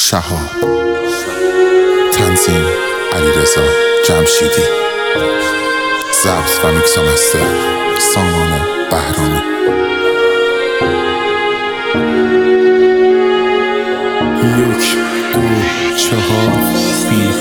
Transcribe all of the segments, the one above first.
شهاب، تنظیم علیرضا جمشیدی، ضبط و میکس و مستر سامان بهرامی. 1 2 4 بیف.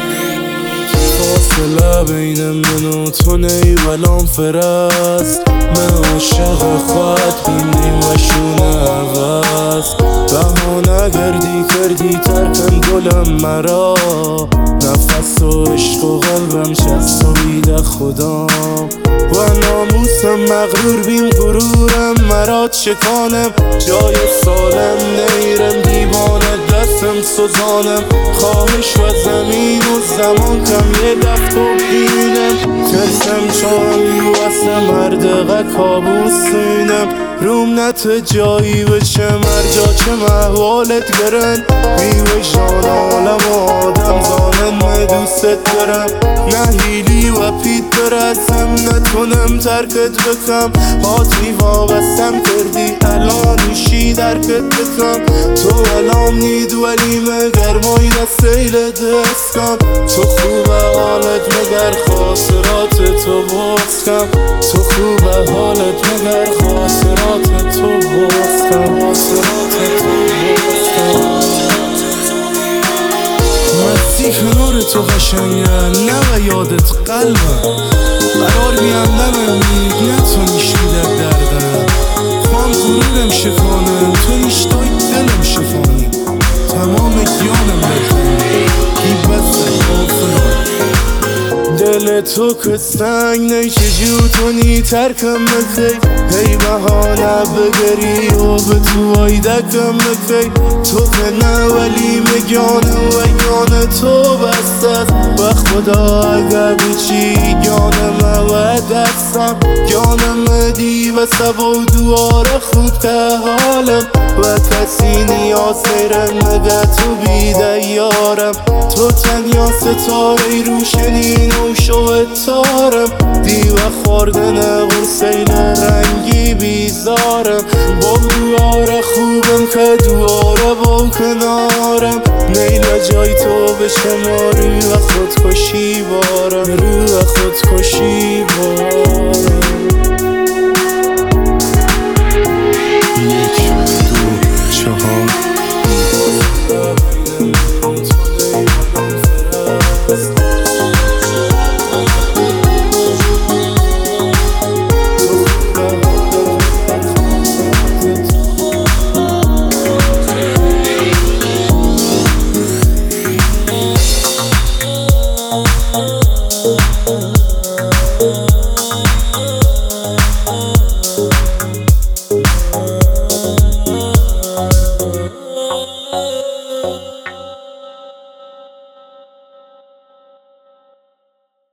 فاصله بین من و تو نیولام فرست، من عاشق خواهد بیندیم و شونه عوض. بهانه کردی ترکن گلم مرا، نفس و عشق و قلبم چسبیده خدا. و ناموسم مغرور بیم غرورم مرا چکانم، جای سالم نیرم دیوانه دستم سوزانم. خواهش و زمین و زمان کم یه دفت و بینم، ترسم چون واسه مردقه کابوس سینم. روم نت جایی بشه مرجا چه محوالت گرن، بیوه جان عالم آدم زانم دوست دارم. نه هیلی و پیت برسم نتونم ترکت بکم، هاتی وابستم کردی الانشی درکت بکم. تو الان نید ولی مگر مای سیل دستم، تو خوبه حالت مگر خاصرات تو بازکم. تو خوبه حالت مگر خاصرات تو بازکم. مستی کنار تو قشنگه نه و یادت قلبم، قرار میم نمید نه تو میشیده دردم. خوام غرورم شفانم تو نیشتای دلم شفانی، تمام گیانم بخونی این بسته آفران. دل تو که سنگ نی چجور کنی ترکم بخی، هی بهانه بگری و به تو آیدکم بخی. تو که نه ولی مگانم و گانه تو بستت، و خدا اگر بچی گانم و دستم. گانم دی و سبا و دواره خوب که حالم، و کسی نیاز نیرم مگه تو بیده یارم. تو تنیا ستاره روشنین و شوتارم، دیو خوردن غرسیل رنگی بیزارم. با دواره خوبم که دواره با کنارم، نیل جای تو بشه ما رو خودکشی بارم، رو خودکشی بارم.